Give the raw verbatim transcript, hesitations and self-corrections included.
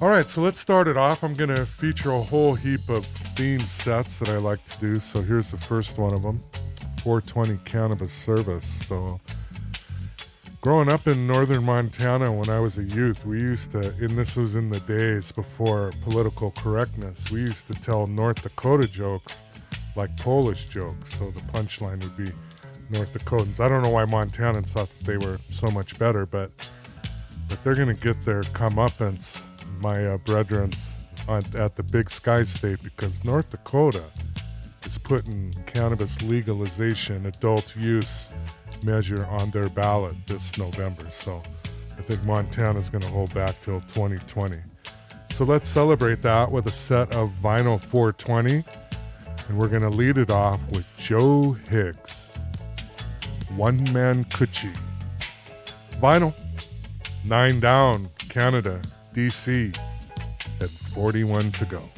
All right, so let's start it off. I'm going to feature a whole heap of theme sets that I like to do. So here's the first one of them, four twenty Cannabis Service. So growing up in northern Montana when I was a youth, we used to, and this was in the days before political correctness, we used to tell North Dakota jokes like Polish jokes. So the punchline would be North Dakotans. I don't know why Montanans thought that they were so much better, but but they're going to get their comeuppance, my uh, brethrens, on, at the Big Sky State, because North Dakota is putting cannabis legalization, adult use measure on their ballot this November. So I think Montana's going to hold back till twenty twenty. So let's celebrate that with a set of Vinyl four twenty, and we're going to lead it off with Joe Higgs, One Man Coochie. Vinyl, nine down, Canada, D C, and forty-one to go.